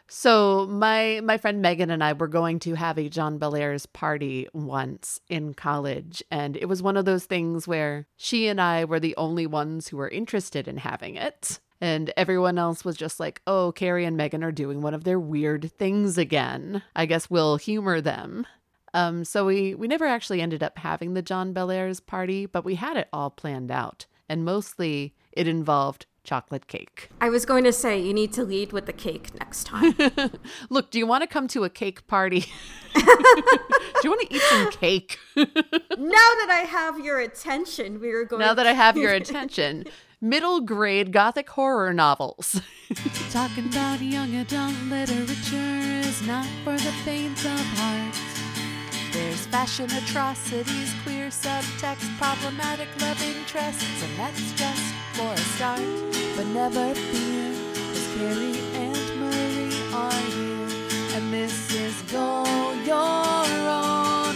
So my friend Megan and I were going to have a John Bellairs party once in college, and it was one of those things where she and I were the only ones who were interested in having it. And everyone else was just like, oh, Carrie and Megan are doing one of their weird things again. I guess we'll humor them. So we never actually ended up having the John Bellairs party, but we had it all planned out. And mostly it involved chocolate cake. I was going to say, you need to lead with the cake next time. Look, do you want to come to a cake party? Do you want to eat some cake? Now that I have your attention, Now that I have your attention, middle grade gothic horror novels. Talking about young adult literature is not for the faint of heart. There's fashion atrocities, queer subtext, problematic love interests, and that's just for a start. But never fear, 'cause Carrie and Marie are here, and this is Go Your Own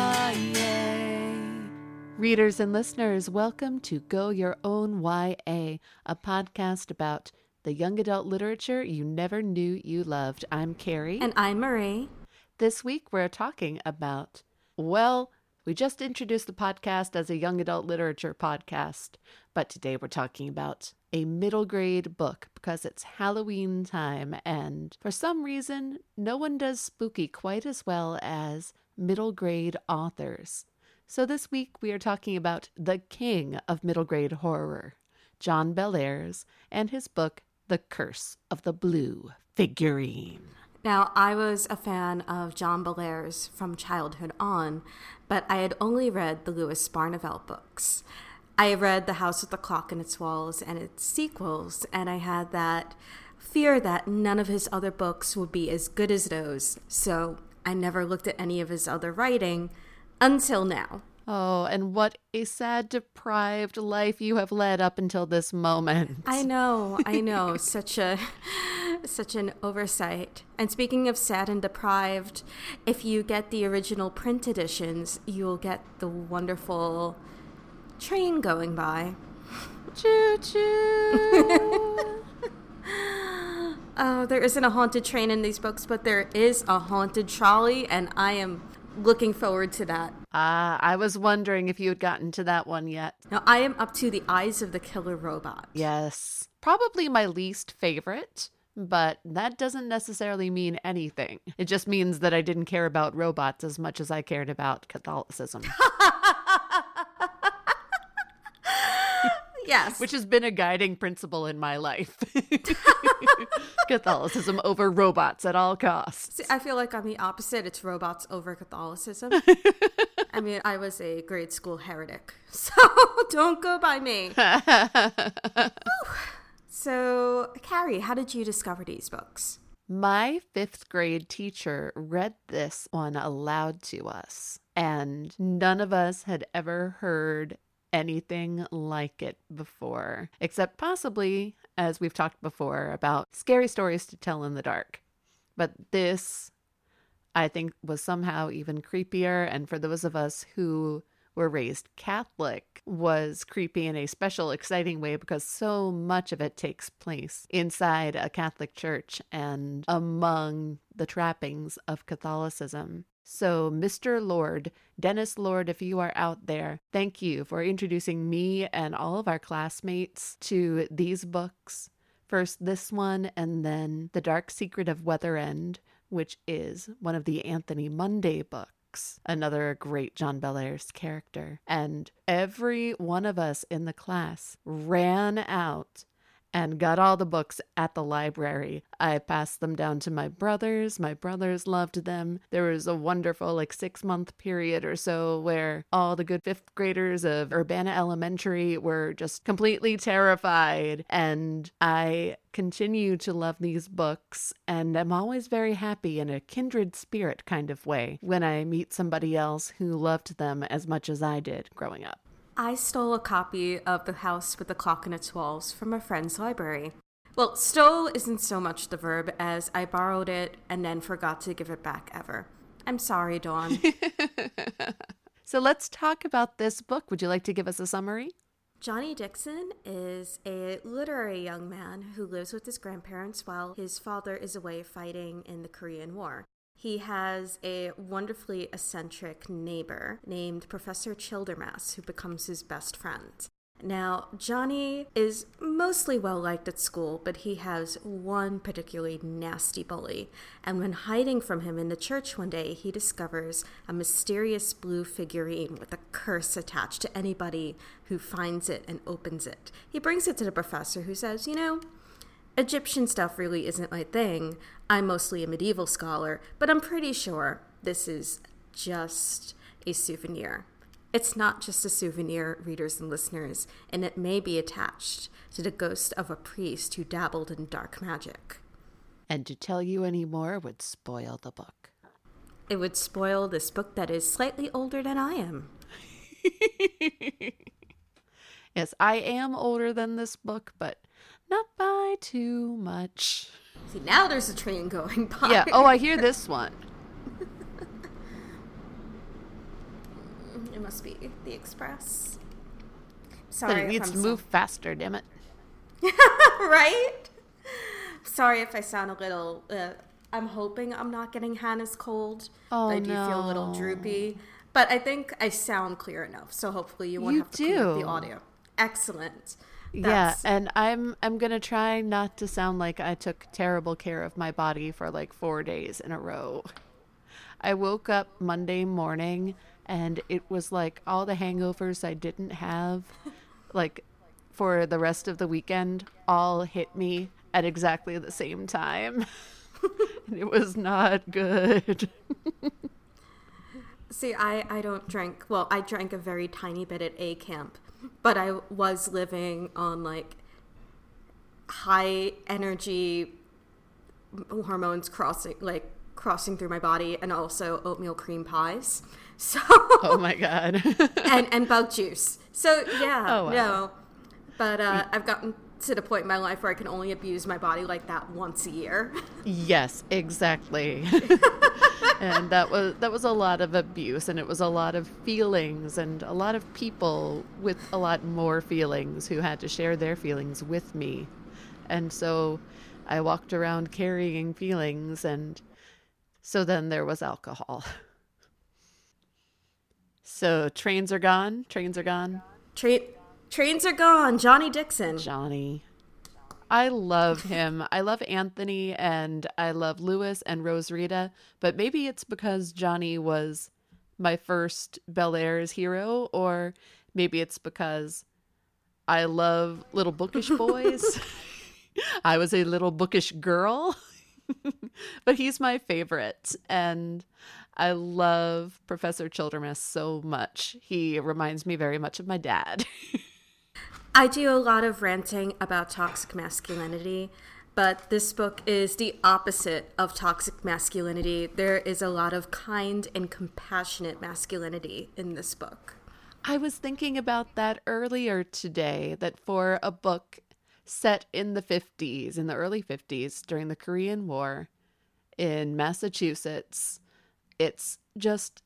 YA. Readers and listeners, welcome to Go Your Own YA, a podcast about the young adult literature you never knew you loved. I'm Carrie. And I'm Marie. This week we're talking about, well, we just introduced the podcast as a young adult literature podcast, but today we're talking about a middle grade book because it's Halloween time, and for some reason, no one does spooky quite as well as middle grade authors. So this week we are talking about the king of middle grade horror, John Bellairs, and his book, The Curse of the Blue Figurine. Now, I was a fan of John Bellairs from childhood on, but I had only read the Louis Barneveld books. I read The House with the Clock in Its Walls and its sequels, and I had that fear that none of his other books would be as good as those, so I never looked at any of his other writing until now. Oh, and what a sad, deprived life you have led up until this moment. I know. Such an oversight. And speaking of sad and deprived, if you get the original print editions, you'll get the wonderful train going by. Choo-choo! Oh, there isn't a haunted train in these books, but there is a haunted trolley, and I am looking forward to that. I was wondering if you had gotten to that one yet. Now, I am up to the Eyes of the Killer Robot. Yes. Probably my least favorite, but that doesn't necessarily mean anything. It just means that I didn't care about robots as much as I cared about Catholicism. Yes. Which has been a guiding principle in my life. Catholicism over robots at all costs. See, I feel like I'm the opposite. It's robots over Catholicism. I mean, I was a grade school heretic, so don't go by me. So, Carrie, how did you discover these books? My 5th grade teacher read this one aloud to us, and none of us had ever heard anything like it before, except possibly, as we've talked before, about scary stories to tell in the dark. But this, I think, was somehow even creepier, and for those of us who were raised Catholic, was creepy in a special, exciting way because so much of it takes place inside a Catholic church and among the trappings of Catholicism. So, Mr. Lord, Dennis Lord, if you are out there, thank you for introducing me and all of our classmates to these books. First this one, and then The Dark Secret of Weather End, which is one of the Anthony Munday books, another great John Bellairs character. And every one of us in the class ran out and got all the books at the library. I passed them down to my brothers. My brothers loved them. There was a wonderful 6-month period or so where all the good 5th graders of Urbana Elementary were just completely terrified. And I continue to love these books, and I'm always very happy in a kindred spirit kind of way when I meet somebody else who loved them as much as I did growing up. I stole a copy of The House with the Clock in Its Walls from a friend's library. Well, stole isn't so much the verb as I borrowed it and then forgot to give it back ever. I'm sorry, Dawn. So let's talk about this book. Would you like to give us a summary? Johnny Dixon is a literary young man who lives with his grandparents while his father is away fighting in the Korean War. He has a wonderfully eccentric neighbor named Professor Childermass, who becomes his best friend. Now, Johnny is mostly well-liked at school, but he has one particularly nasty bully. And when hiding from him in the church one day, he discovers a mysterious blue figurine with a curse attached to anybody who finds it and opens it. He brings it to the professor, who says, Egyptian stuff really isn't my thing. I'm mostly a medieval scholar, but I'm pretty sure this is just a souvenir. It's not just a souvenir, readers and listeners, and it may be attached to the ghost of a priest who dabbled in dark magic. And to tell you any more would spoil the book. It would spoil this book that is slightly older than I am. Yes, I am older than this book, but not by too much. See, now there's a train going by. Yeah, I hear this one. It must be the express. Sorry, but it needs to move faster, damn it. Right? Sorry if I sound a little... I'm hoping I'm not getting Hannah's cold. Oh, I do feel a little droopy. But I think I sound clear enough, so hopefully you won't have to clean up the audio. Excellent. Yeah, and I'm going to try not to sound like I took terrible care of my body for like 4 days in a row. I woke up Monday morning and it was like all the hangovers I didn't have like for the rest of the weekend all hit me at exactly the same time. And it was not good. See, I don't drink. Well, I drank a very tiny bit at A camp, but I was living on like high energy hormones crossing through my body, and also oatmeal cream pies. So oh my god. and bug juice. So yeah, oh, wow. No. But I've gotten to the point in my life where I can only abuse my body like that once a year. Yes, exactly. And that was a lot of abuse, and it was a lot of feelings and a lot of people with a lot more feelings who had to share their feelings with me. And so I walked around carrying feelings, and so then there was alcohol. So trains are gone. Trains are gone. Trains are gone. Johnny Dixon. Johnny. I love him. I love Anthony, and I love Lewis and Rosarita, but maybe it's because Johnny was my first Bel Air's hero, or maybe it's because I love little bookish boys. I was a little bookish girl, but he's my favorite, and I love Professor Childermass so much. He reminds me very much of my dad. I do a lot of ranting about toxic masculinity, but this book is the opposite of toxic masculinity. There is a lot of kind and compassionate masculinity in this book. I was thinking about that earlier today, that for a book set in the 50s, in the early 50s, during the Korean War in Massachusetts, it's just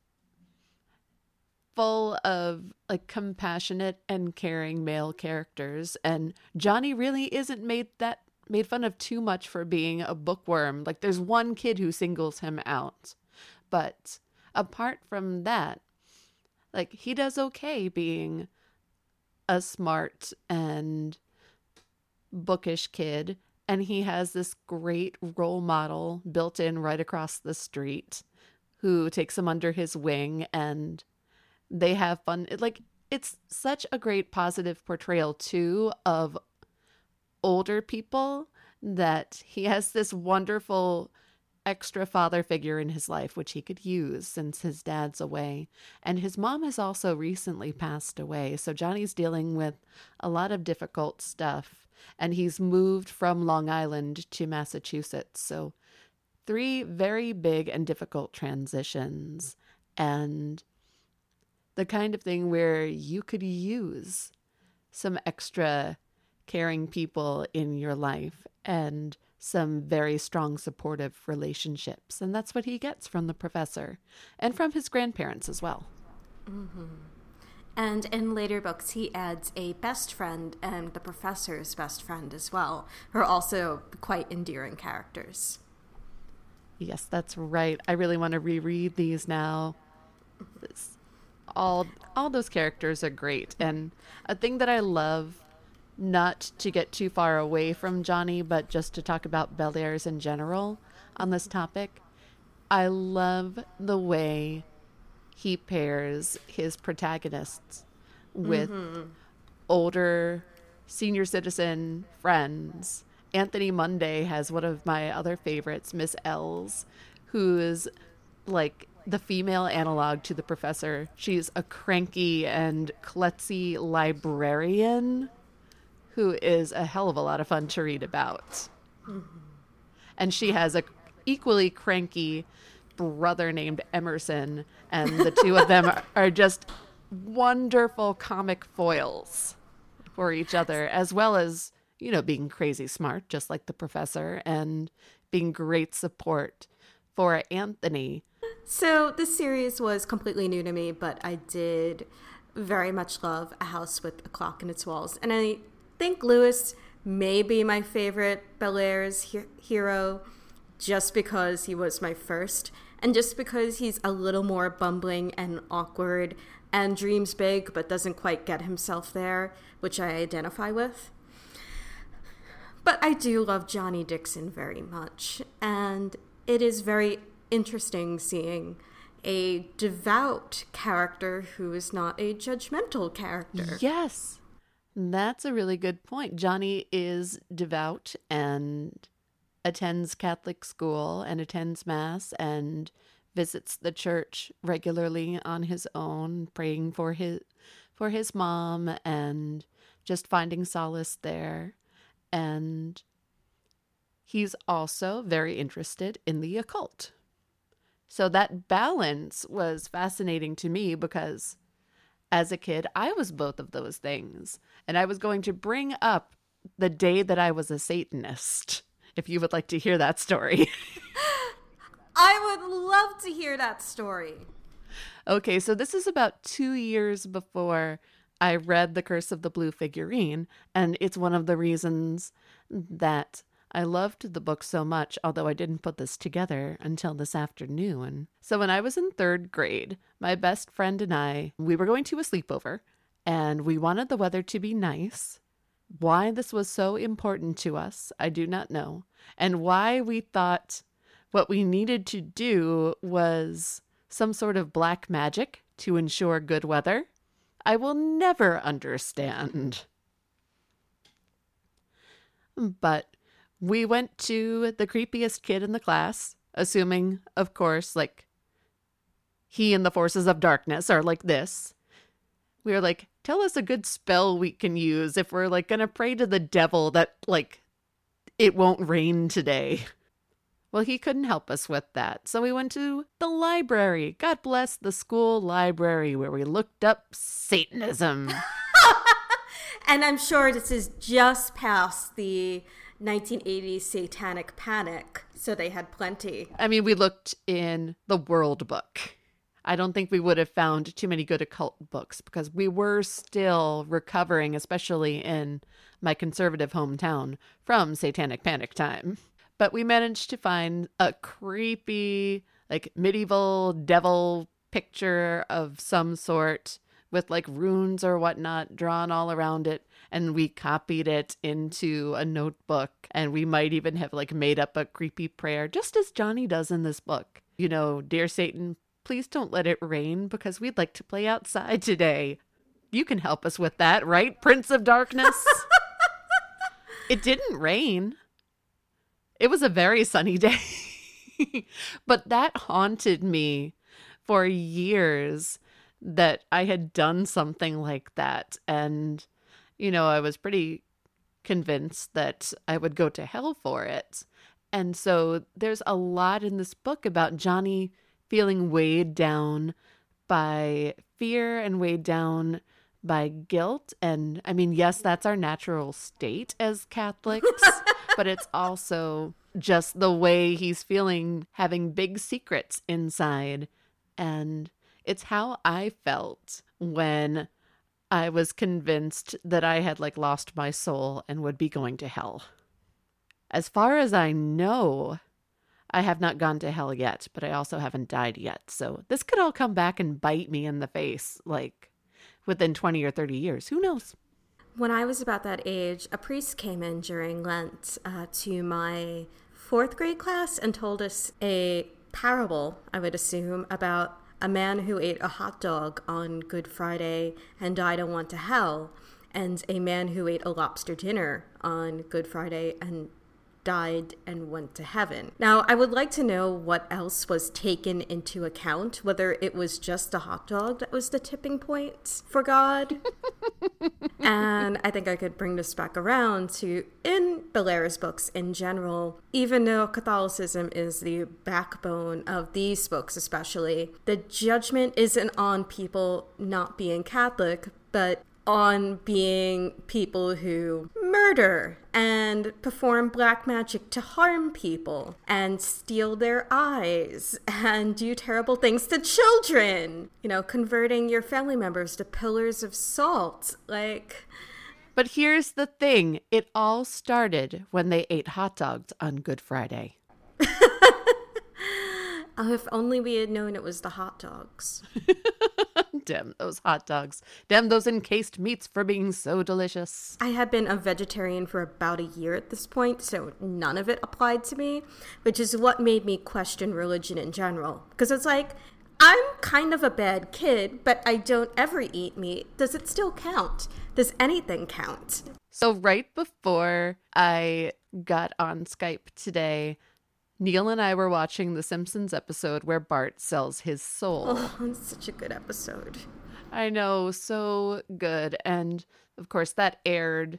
full of like compassionate and caring male characters, and Johnny really isn't made fun of too much for being a bookworm. Like there's one kid who singles him out, but apart from that, like he does okay being a smart and bookish kid, and he has this great role model built in right across the street who takes him under his wing, and they have fun. It's such a great positive portrayal, too, of older people, that he has this wonderful extra father figure in his life, which he could use since his dad's away. And his mom has also recently passed away, so Johnny's dealing with a lot of difficult stuff. And he's moved from Long Island to Massachusetts. So 3 very big and difficult transitions. And the kind of thing where you could use some extra caring people in your life and some very strong supportive relationships. And that's what he gets from the professor and from his grandparents as well. Mm-hmm. And in later books, he adds a best friend and the professor's best friend as well, who are also quite endearing characters. Yes, that's right. I really want to reread these now. All those characters are great. And a thing that I love, not to get too far away from Johnny, but just to talk about Bellairs in general on this topic, I love the way he pairs his protagonists with older senior citizen friends. Anthony Munday has one of my other favorites, Miss Ells, who is like the female analog to the professor. She's a cranky and klutzy librarian who is a hell of a lot of fun to read about. And she has a equally cranky brother named Emerson, and the two of them are just wonderful comic foils for each other, as well as, you know, being crazy smart, just like the professor, and being great support for Anthony. So this series was completely new to me, but I did very much love A House with a Clock in Its Walls. And I think Lewis may be my favorite Bellairs hero just because he was my first, and just because he's a little more bumbling and awkward and dreams big but doesn't quite get himself there, which I identify with. But I do love Johnny Dixon very much, and it is very interesting seeing a devout character who is not a judgmental character. Yes, that's a really good point. Johnny is devout and attends Catholic school and attends Mass and visits the church regularly on his own, praying for his mom and just finding solace there. And he's also very interested in the occult. So that balance was fascinating to me because as a kid, I was both of those things. And I was going to bring up the day that I was a Satanist, if you would like to hear that story. I would love to hear that story. Okay, so this is about 2 years before I read The Curse of the Blue Figurine, and it's one of the reasons that I loved the book so much, although I didn't put this together until this afternoon. So when I was in 3rd grade, my best friend and I, we were going to a sleepover, and we wanted the weather to be nice. Why this was so important to us, I do not know. And why we thought what we needed to do was some sort of black magic to ensure good weather, I will never understand. But we went to the creepiest kid in the class, assuming, of course, like, he and the forces of darkness are like this. We were like, tell us a good spell we can use if we're, like, gonna pray to the devil that, like, it won't rain today. Well, he couldn't help us with that. So we went to the library. God bless the school library, where we looked up Satanism. And I'm sure this is just past the 1980s satanic panic, so they had plenty. I mean, we looked in the World Book. I don't think we would have found too many good occult books because we were still recovering, especially in my conservative hometown, from satanic panic time. But we managed to find a creepy, like, medieval devil picture of some sort with, like, runes or whatnot drawn all around it. And we copied it into a notebook. And we might even have, like, made up a creepy prayer, just as Johnny does in this book. You know, dear Satan, please don't let it rain because we'd like to play outside today. You can help us with that, right, Prince of Darkness? It didn't rain. It was a very sunny day. But that haunted me for years, that I had done something like that. And, you know, I was pretty convinced that I would go to hell for it. And so there's a lot in this book about Johnny feeling weighed down by fear and weighed down by guilt. And I mean, yes, that's our natural state as Catholics, but it's also just the way he's feeling, having big secrets inside. And it's how I felt when I was convinced that I had lost my soul and would be going to hell. As far as I know, I have not gone to hell yet, but I also haven't died yet. So this could all come back and bite me in the face, within 20 or 30 years. Who knows? When I was about that age, a priest came in during Lent to my fourth grade class and told us a parable, I would assume, about a man who ate a hot dog on Good Friday and died and went to hell, and a man who ate a lobster dinner on Good Friday and died and went to heaven. Now, I would like to know what else was taken into account, whether it was just a hot dog that was the tipping point for God. And I think I could bring this back around to, in Bellairs' books in general, even though Catholicism is the backbone of these books especially, the judgment isn't on people not being Catholic, but on being people who murder and perform black magic to harm people and steal their eyes and do terrible things to children. Converting your family members to pillars of salt. But here's the thing. It all started when they ate hot dogs on Good Friday. Oh, if only we had known it was the hot dogs. Damn those hot dogs. Damn those encased meats for being so delicious. I had been a vegetarian for about a year at this point, so none of it applied to me, which is what made me question religion in general. Because it's I'm kind of a bad kid, but I don't ever eat meat. Does it still count? Does anything count? So right before I got on Skype today, Neil and I were watching the Simpsons episode where Bart sells his soul. Oh, it's such a good episode. I know, so good. And of course, that aired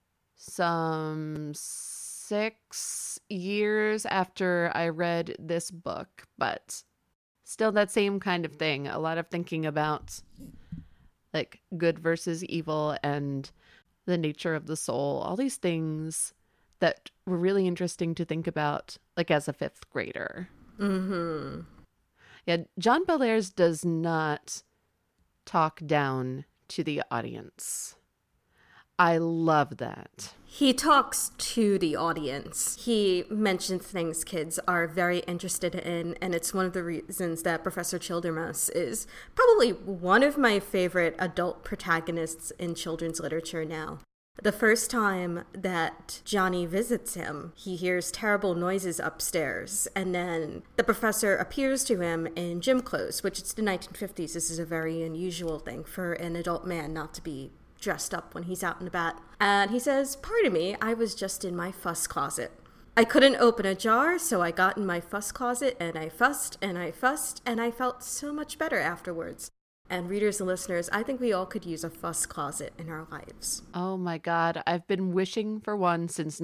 some 6 years after I read this book, but still that same kind of thing. A lot of thinking about good versus evil and the nature of the soul, all these things that were really interesting to think about, as a 5th grader. Mm-hmm. Yeah, John Bellairs does not talk down to the audience. I love that. He talks to the audience. He mentions things kids are very interested in, and it's one of the reasons that Professor Childermas is probably one of my favorite adult protagonists in children's literature now. The first time that Johnny visits him, he hears terrible noises upstairs, and then the professor appears to him in gym clothes, which it's the 1950s. This is a very unusual thing for an adult man not to be dressed up when he's out and about. And he says, "Pardon me, I was just in my fuss closet. I couldn't open a jar, so I got in my fuss closet, and I fussed, and I fussed, and I felt so much better afterwards." And readers and listeners, I think we all could use a fuss closet in our lives. Oh my God, I've been wishing for one since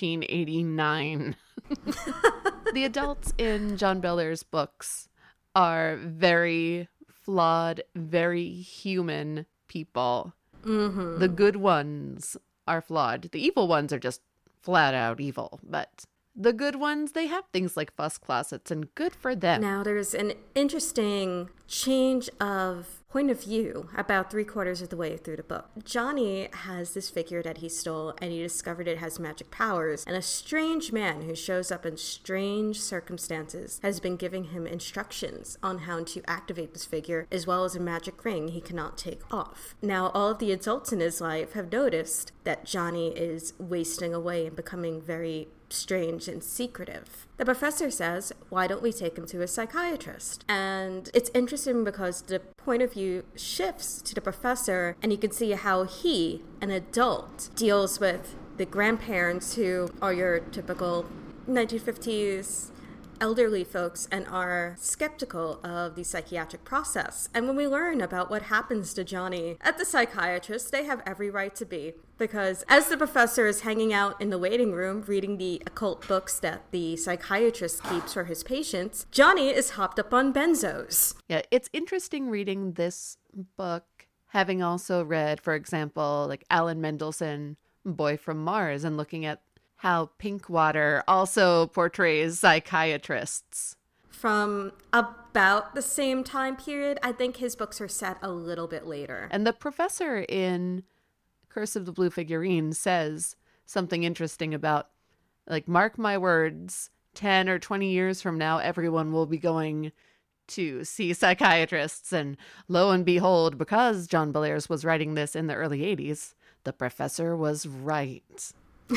1989. The adults in John Bellairs' books are very flawed, very human people. Mm-hmm. The good ones are flawed. The evil ones are just flat out evil, but the good ones, they have things like fuss closets, and good for them. Now, there's an interesting change of point of view about 3/4 of the way through the book. Johnny has this figure that he stole, and he discovered it has magic powers, and a strange man who shows up in strange circumstances has been giving him instructions on how to activate this figure, as well as a magic ring he cannot take off. Now, all of the adults in his life have noticed that Johnny is wasting away and becoming very strange and secretive. The professor says, "Why don't we take him to a psychiatrist?" And it's interesting because the point of view shifts to the professor, and you can see how he, an adult, deals with the grandparents who are your typical 1950s elderly folks and are skeptical of the psychiatric process. And when we learn about what happens to Johnny at the psychiatrist, they have every right to be. Because as the professor is hanging out in the waiting room reading the occult books that the psychiatrist keeps for his patients, Johnny is hopped up on benzos. Yeah, it's interesting reading this book, having also read, for example, Alan Mendelsohn, Boy from Mars, and looking at how Pinkwater also portrays psychiatrists. from about the same time period. I think his books are set a little bit later. And the professor in Curse of the Blue Figurine says something interesting about, like, mark my words, 10 or 20 years from now, everyone will be going to see psychiatrists. And lo and behold, because John Bellairs was writing this in the early 80s, the professor was right.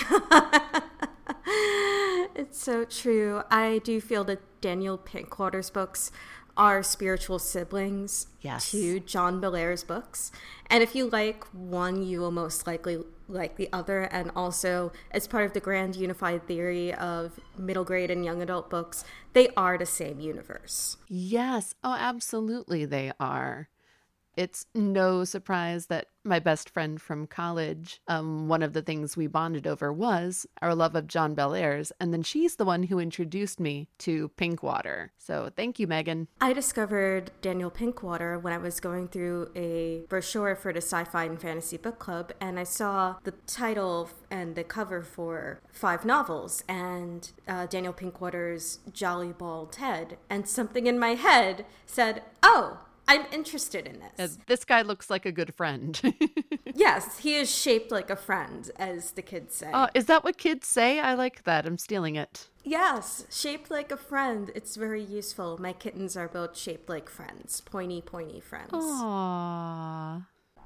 It's so true. I do feel that Daniel Pinkwater's books are spiritual siblings to John Bellairs' books. And if you like one, you will most likely like the other. And also, as part of the grand unified theory of middle grade and young adult books, they are the same universe. Yes. Oh, absolutely they are. It's no surprise that my best friend from college, one of the things we bonded over was our love of John Bellairs. And then she's the one who introduced me to Pinkwater. So thank you, Megan. I discovered Daniel Pinkwater when I was going through a brochure for the Sci-Fi and Fantasy Book Club. And I saw the title and the cover for 5 novels and Daniel Pinkwater's Jolly Bald Head. And something in my head said, oh, I'm interested in this. This guy looks like a good friend. Yes, he is shaped like a friend, as the kids say. Oh, is that what kids say? I like that. I'm stealing it. Yes, shaped like a friend. It's very useful. My kittens are both shaped like friends. Pointy, pointy friends. Aww.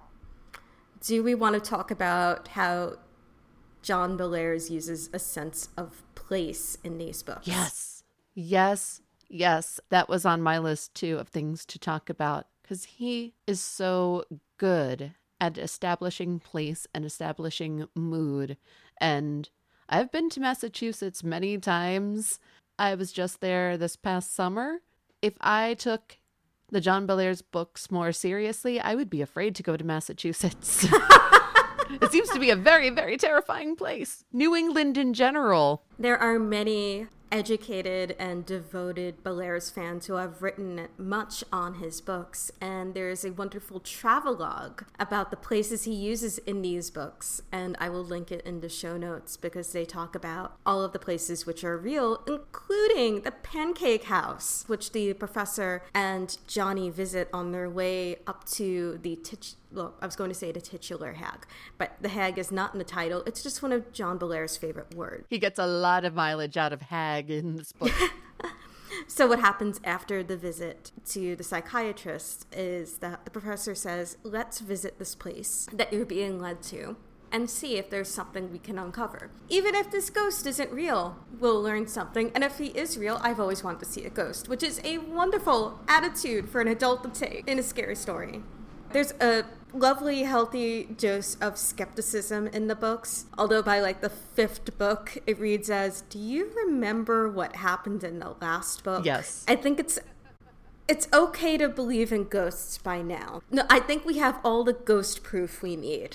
Do we want to talk about how John Bellairs uses a sense of place in these books? Yes. Yes. Yes, that was on my list, too, of things to talk about, because he is so good at establishing place and establishing mood. And I've been to Massachusetts many times. I was just there this past summer. If I took the John Bellairs books more seriously, I would be afraid to go to Massachusetts. It seems to be a very, very terrifying place. New England in general. There are many educated and devoted Bellairs fans who have written much on his books, and there's a wonderful travelogue about the places he uses in these books, and I will link it in the show notes because they talk about all of the places which are real, including the Pancake House, which the professor and Johnny visit on their way up to the I was going to say the titular hag, but the hag is not in the title. It's just one of John Bellairs' favorite words. He gets a lot of mileage out of hag in this book. So what happens after the visit to the psychiatrist is that the professor says, let's visit this place that you're being led to and see if there's something we can uncover. Even if this ghost isn't real, we'll learn something. And if he is real, I've always wanted to see a ghost, which is a wonderful attitude for an adult to take in a scary story. There's a lovely, healthy dose of skepticism in the books. Although by like the 5th book, it reads as, do you remember what happened in the last book? Yes. I think it's okay to believe in ghosts by now. No, I think we have all the ghost proof we need.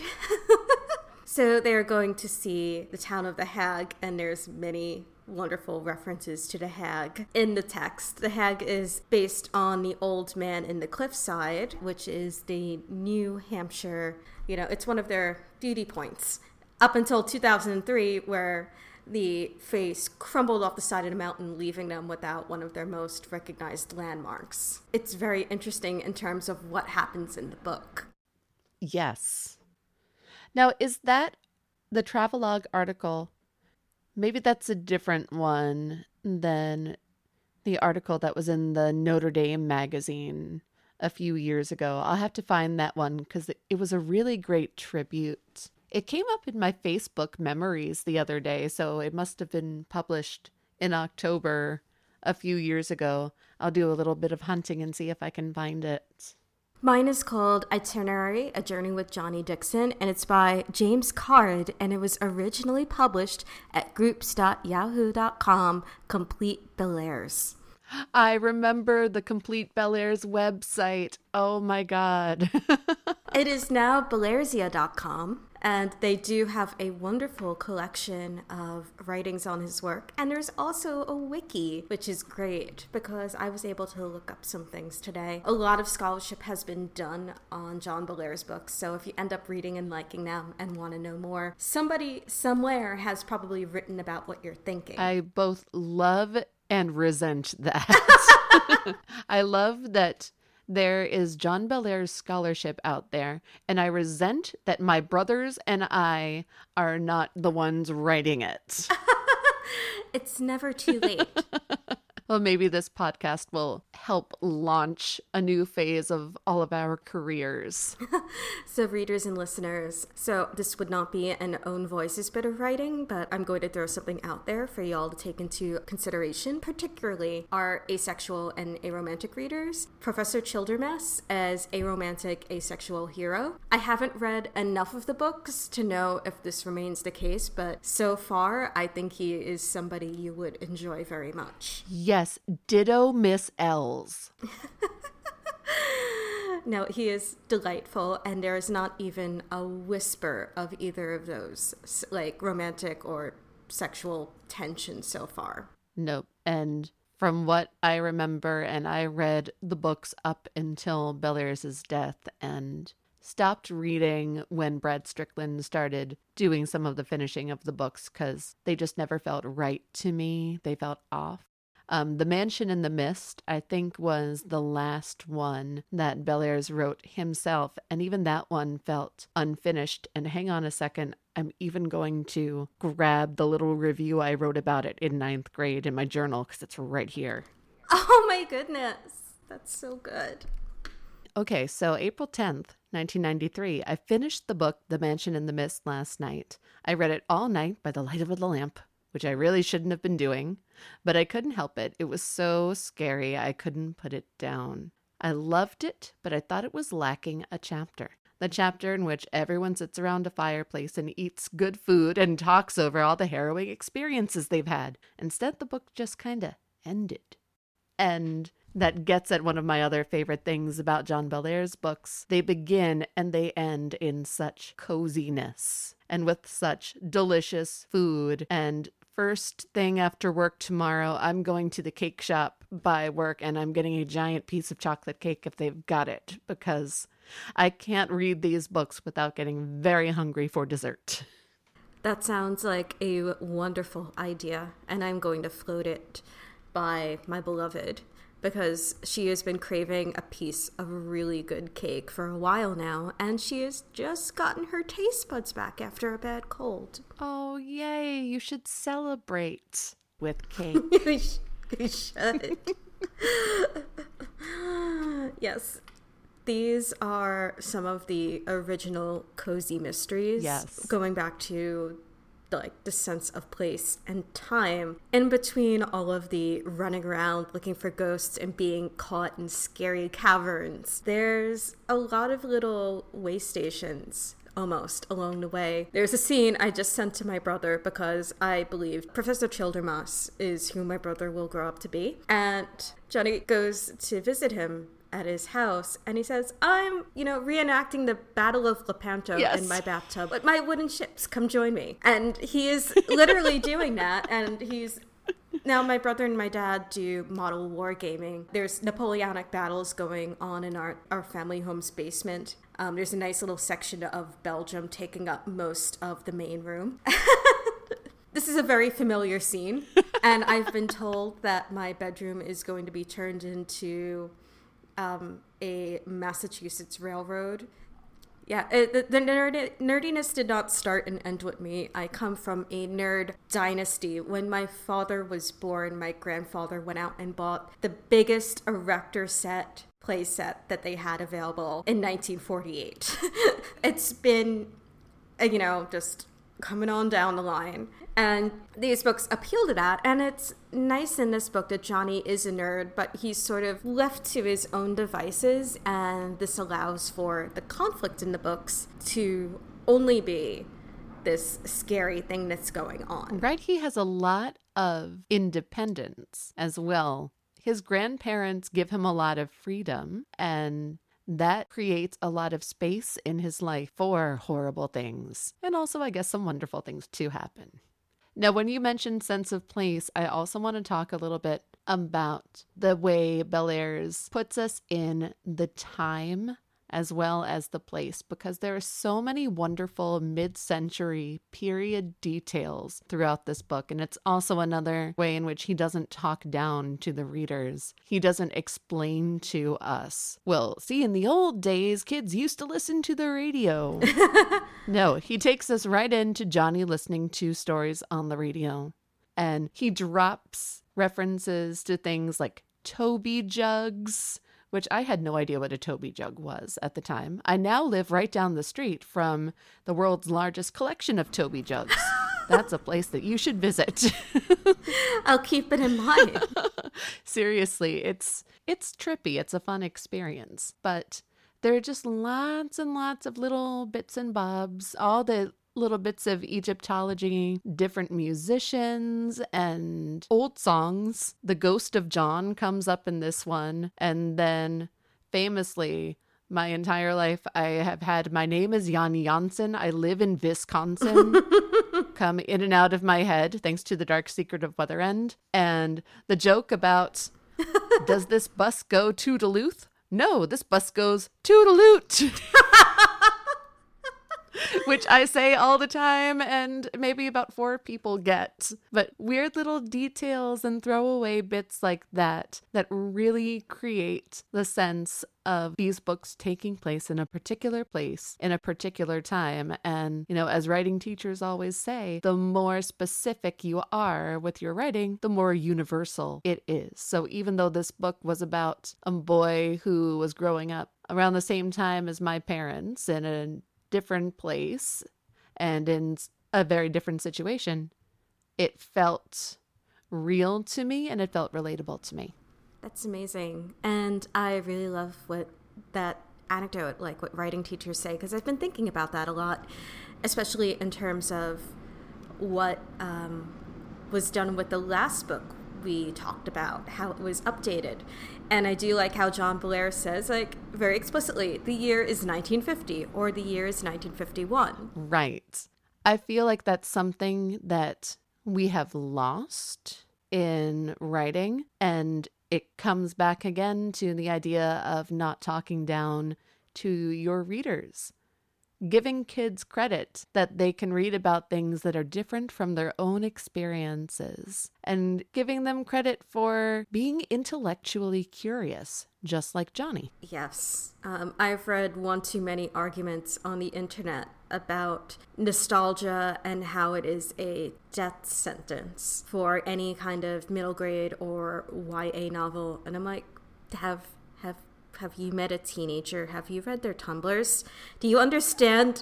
So they're going to see the town of the hag, and there's many wonderful references to the hag in the text. The hag is based on the Old Man in the Cliffside, which is the New Hampshire, it's one of their duty points. Up until 2003, where the face crumbled off the side of the mountain, leaving them without one of their most recognized landmarks. It's very interesting in terms of what happens in the book. Yes. Now, is that the Travelogue article? Maybe that's a different one than the article that was in the Notre Dame magazine a few years ago. I'll have to find that one because it was a really great tribute. It came up in my Facebook memories the other day, so it must have been published in October a few years ago. I'll do a little bit of hunting and see if I can find it. Mine is called Itinerary, A Journey with Johnny Dixon, and it's by James Card, and it was originally published at groups.yahoo.com, Complete Bellairs. I remember the Complete Bellairs website. Oh my God. It is now Bellairsia.com, and they do have a wonderful collection of writings on his work. And there's also a wiki, which is great because I was able to look up some things today. A lot of scholarship has been done on John Bellairs' books, so if you end up reading and liking them and want to know more, somebody somewhere has probably written about what you're thinking. I both love and resent that. I love that there is John Bellairs scholarship out there, and I resent that my brothers and I are not the ones writing it. It's never too late. Well, maybe this podcast will help launch a new phase of all of our careers. So readers and listeners, so this would not be an own voices bit of writing, but I'm going to throw something out there for y'all to take into consideration, particularly our asexual and aromantic readers. Professor Childermas as a romantic asexual hero. I haven't read enough of the books to know if this remains the case, but so far I think he is somebody you would enjoy very much. Yes, ditto Miss L's. No, he is delightful, and there is not even a whisper of either of those, like, romantic or sexual tension so far. Nope. And from what I remember, and I read the books up until Bellairs' death and stopped reading when Brad Strickland started doing some of the finishing of the books because they just never felt right to me. They felt off. The Mansion in the Mist, I think, was the last one that Bellairs wrote himself, and even that one felt unfinished. And hang on a second, I'm even going to grab the little review I wrote about it in 9th grade in my journal because it's right here. Oh my goodness, that's so good. Okay, so April 10th, 1993, I finished the book The Mansion in the Mist last night. I read it all night by the light of the lamp, which I really shouldn't have been doing, but I couldn't help it. It was so scary, I couldn't put it down. I loved it, but I thought it was lacking a chapter. The chapter in which everyone sits around a fireplace and eats good food and talks over all the harrowing experiences they've had. Instead, the book just kind of ended. And that gets at one of my other favorite things about John Bellairs' books. They begin and they end in such coziness and with such delicious food. And first thing after work tomorrow, I'm going to the cake shop by work and I'm getting a giant piece of chocolate cake if they've got it, because I can't read these books without getting very hungry for dessert. That sounds like a wonderful idea, and I'm going to float it by my beloved, because she has been craving a piece of really good cake for a while now, and she has just gotten her taste buds back after a bad cold. Oh, yay. You should celebrate with cake. We should. Yes. These are some of the original cozy mysteries. Yes. Going back to the sense of place and time in between all of the running around looking for ghosts and being caught in scary caverns. There's a lot of little way stations almost along the way. There's a scene I just sent to my brother because I believe Professor Childermas is who my brother will grow up to be. And Johnny goes to visit him at his house, and he says, I'm, reenacting the Battle of Lepanto in my bathtub with my wooden ships. Come join me. And he is literally doing that, and now my brother and my dad do model wargaming. There's Napoleonic battles going on in our family home's basement. There's a nice little section of Belgium taking up most of the main room. This is a very familiar scene, and I've been told that my bedroom is going to be turned into a Massachusetts railroad. Yeah, the nerdiness did not start and end with me. I come from a nerd dynasty. When my father was born, my grandfather went out and bought the biggest Erector set playset that they had available in 1948. It's been, just coming on down the line. And these books appeal to that. And it's nice in this book that Johnny is a nerd, but he's sort of left to his own devices. And this allows for the conflict in the books to only be this scary thing that's going on. Right? He has a lot of independence as well. His grandparents give him a lot of freedom, and that creates a lot of space in his life for horrible things. And also, I guess, some wonderful things to happen. Now, when you mentioned sense of place, I also want to talk a little bit about the way Bellairs puts us in the time as well as the place, because there are so many wonderful mid-century period details throughout this book. And it's also another way in which he doesn't talk down to the readers. He doesn't explain to us, well, see, in the old days, kids used to listen to the radio. No, he takes us right into Johnny listening to stories on the radio. And he drops references to things like Toby jugs, which I had no idea what a Toby jug was at the time. I now live right down the street from the world's largest collection of Toby jugs. That's a place that you should visit. I'll keep it in mind. Seriously, it's trippy. It's a fun experience. But there are just lots and lots of little bits and bobs, all the little bits of Egyptology, different musicians, and old songs. The ghost of John comes up in this one. And then famously, my entire life, I have had "My name is Jan Jansen. I live in Wisconsin" come in and out of my head, thanks to The Dark Secret of Weather End. And the joke about, does this bus go to Duluth? No, this bus goes to Duluth. Which I say all the time, and maybe about 4 people get. But weird little details and throwaway bits like that really create the sense of these books taking place in a particular place, in a particular time. And, as writing teachers always say, the more specific you are with your writing, the more universal it is. So even though this book was about a boy who was growing up around the same time as my parents in a different place and in a very different situation, it felt real to me and it felt relatable to me. That's amazing. And I really love what that anecdote, like what writing teachers say, because I've been thinking about that a lot, especially in terms of what was done with the last book we talked about, how it was updated. And I do like how John Belair says, like, very explicitly, the year is 1950 or the year is 1951. Right. I feel like that's something that we have lost in writing, and it comes back again to the idea of not talking down to your readers. Giving kids credit that they can read about things that are different from their own experiences, and giving them credit for being intellectually curious, just like Johnny. Yes. I've read one too many arguments on the internet about nostalgia and how it is a death sentence for any kind of middle grade or YA novel. And I'm like, have you met a teenager? Have you read their Tumblrs? Do you understand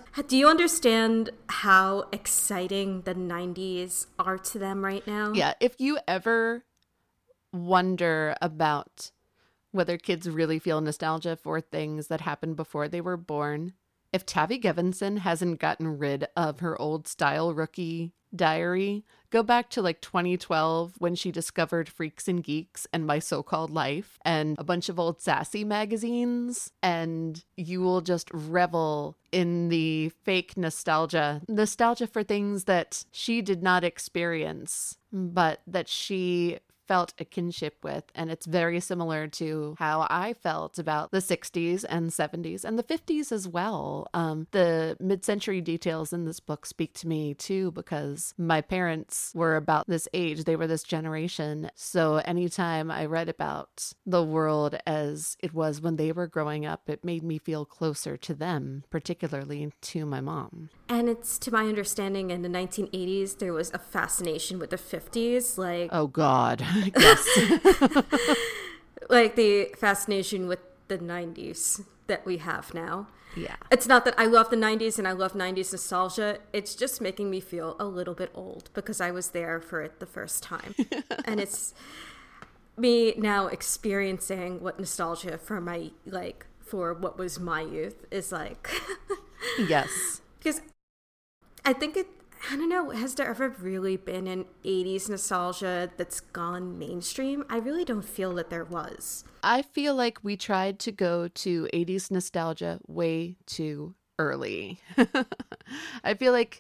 how exciting the 90s are to them right now? Yeah, if you ever wonder about whether kids really feel nostalgia for things that happened before they were born, if Tavi Gevinson hasn't gotten rid of her old style rookie diary, go back to like 2012 when she discovered Freaks and Geeks and My So-Called Life and a bunch of old Sassy magazines, and you will just revel in the fake nostalgia for things that she did not experience, but that she felt a kinship with. And it's very similar to how I felt about the 60s and 70s and the 50s as well. The mid-century details in this book speak to me too, because my parents were about this age. They were this generation. So anytime I read about the world as it was when they were growing up, it made me feel closer to them, particularly to my mom. And it's, to my understanding, in the 1980s, there was a fascination with the 50s. Like, oh God. Yes. Like the fascination with the 90s that we have now. Yeah. It's not that I love the 90s and I love 90s nostalgia. It's just making me feel a little bit old because I was there for it the first time. And it's me now experiencing what nostalgia for what was my youth is like. Yes. Because I think I don't know, has there ever really been an 80s nostalgia that's gone mainstream? I really don't feel that there was. I feel like we tried to go to 80s nostalgia way too early. I feel like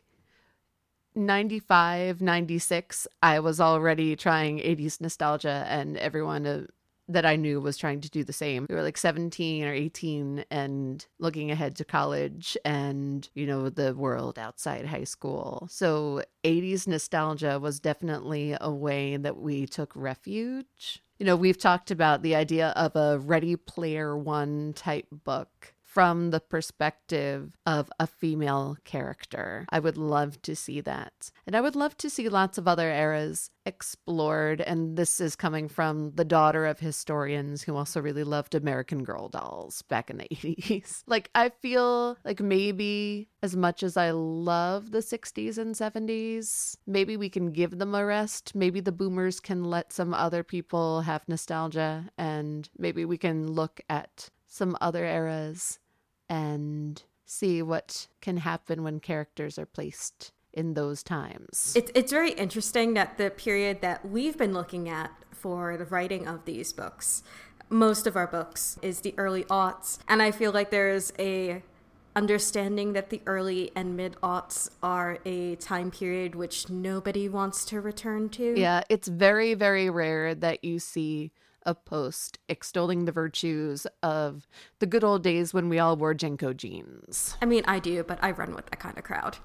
95, 96, I was already trying 80s nostalgia, and everyone that I knew was trying to do the same. We were like 17 or 18 and looking ahead to college and, you know, the world outside high school. So 80s nostalgia was definitely a way that we took refuge. You know, we've talked about the idea of a Ready Player One type book from the perspective of a female character. I would love to see that. And I would love to see lots of other eras explored. And this is coming from the daughter of historians who also really loved American Girl dolls back in the 80s. Like, I feel like maybe as much as I love the 60s and 70s, maybe we can give them a rest. Maybe the boomers can let some other people have nostalgia, and maybe we can look at some other eras and see what can happen when characters are placed in those times. It's very interesting that the period that we've been looking at for the writing of these books, most of our books, is the early aughts. And I feel like there's a understanding that the early and mid-aughts are a time period which nobody wants to return to. Yeah, it's very, very rare that you see a post extolling the virtues of the good old days when we all wore Jenko jeans. I mean, I do, but I run with that kind of crowd.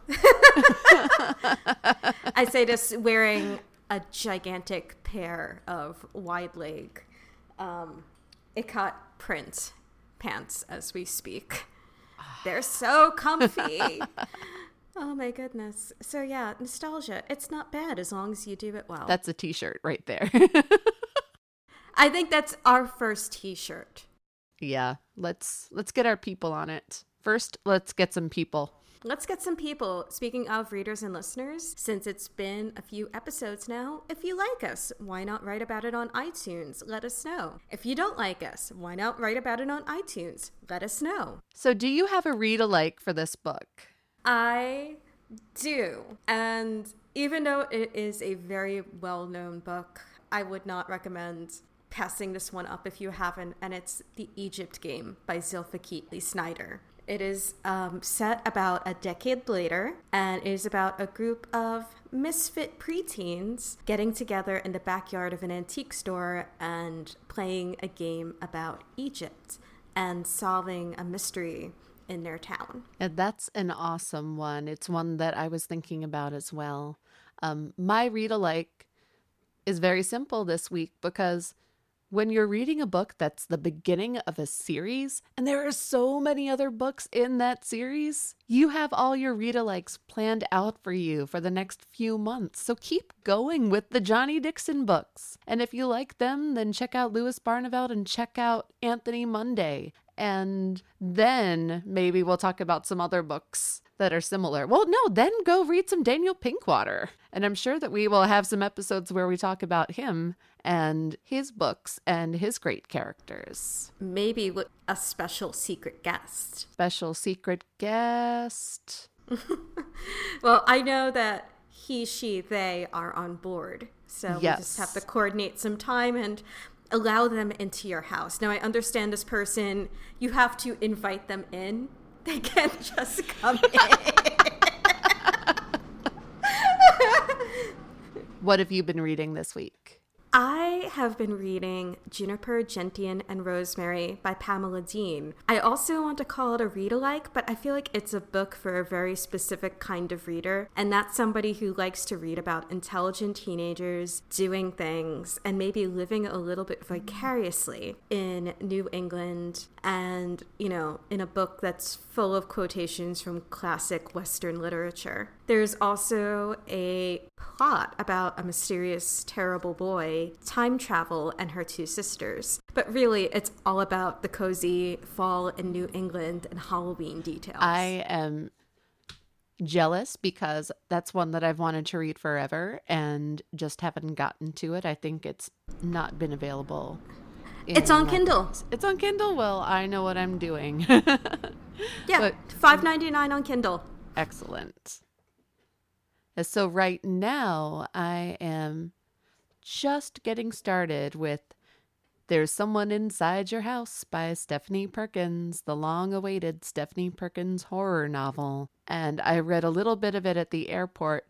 I say this wearing a gigantic pair of wide leg ikat print pants as we speak. They're so comfy. Oh my goodness. So yeah, nostalgia. It's not bad as long as you do it well. That's a t-shirt right there. I think that's our first t-shirt. Yeah, let's get our people on it. First, let's get some people. Let's get some people. Speaking of readers and listeners, since it's been a few episodes now, if you like us, why not write about it on iTunes? Let us know. If you don't like us, why not write about it on iTunes? Let us know. So do you have a read-alike for this book? I do. And even though it is a very well-known book, I would not recommend passing this one up if you haven't, and it's The Egypt Game by Zilpha Keatley Snyder. It is set about a decade later, and it is about a group of misfit preteens getting together in the backyard of an antique store and playing a game about Egypt and solving a mystery in their town. And that's an awesome one. It's one that I was thinking about as well. My read-alike is very simple this week because when you're reading a book that's the beginning of a series, and there are so many other books in that series, you have all your read-alikes planned out for you for the next few months. So keep going with the Johnny Dixon books. And if you like them, then check out Louis Barneveld and check out Anthony Munday. And then maybe we'll talk about some other books that are similar. Well, no, then go read some Daniel Pinkwater. And I'm sure that we will have some episodes where we talk about him and his books and his great characters. Maybe with a special secret guest. Special secret guest. Well, I know that he, she, they are on board. So yes. We just have to coordinate some time and allow them into your house. Now, I understand this person, you have to invite them in. They can't just come in. What have you been reading this week? I have been reading Juniper, Gentian, and Rosemary by Pamela Dean. I also want to call it a read-alike, but I feel like it's a book for a very specific kind of reader, and that's somebody who likes to read about intelligent teenagers doing things and maybe living a little bit vicariously in New England and, you know, in a book that's full of quotations from classic Western literature. There's also a plot about a mysterious, terrible boy, time travel, and her two sisters. But really, it's all about the cozy fall in New England and Halloween details. I am jealous because that's one that I've wanted to read forever and just haven't gotten to it. I think it's not been available. It's on Kindle. It's on Kindle? Well, I know what I'm doing. Yeah, $5.99 on Kindle. Excellent. So right now, I am just getting started with There's Someone Inside Your House by Stephanie Perkins, the long-awaited Stephanie Perkins horror novel. And I read a little bit of it at the airport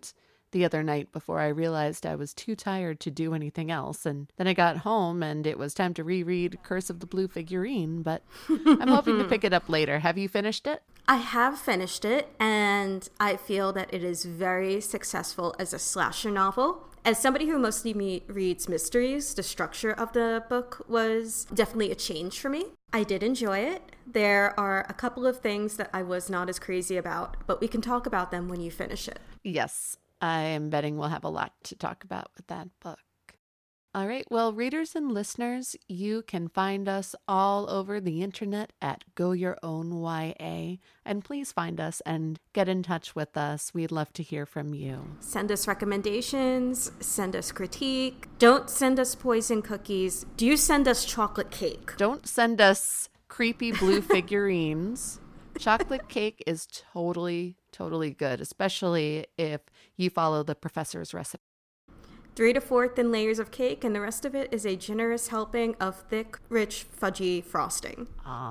the other night before I realized I was too tired to do anything else. And then I got home and it was time to reread Curse of the Blue Figurine, but I'm hoping to pick it up later. Have you finished it? I have finished it, and I feel that it is very successful as a slasher novel. As somebody who mostly reads mysteries, the structure of the book was definitely a change for me. I did enjoy it. There are a couple of things that I was not as crazy about, but we can talk about them when you finish it. Yes, I am betting we'll have a lot to talk about with that book. All right, well, readers and listeners, you can find us all over the internet at Go Your Own YA, and please find us and get in touch with us. We'd love to hear from you. Send us recommendations, send us critique. Don't send us poison cookies. Do send us chocolate cake. Don't send us creepy blue figurines. Chocolate cake is totally good, especially if you follow the professor's recipe. 3 to 4 thin layers of cake, and the rest of it is a generous helping of thick, rich, fudgy frosting.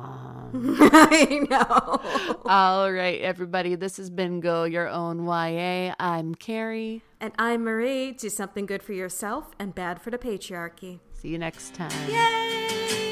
I know. All right, everybody. This has been Go Your Own YA. I'm Carrie. And I'm Marie. Do something good for yourself and bad for the patriarchy. See you next time. Yay!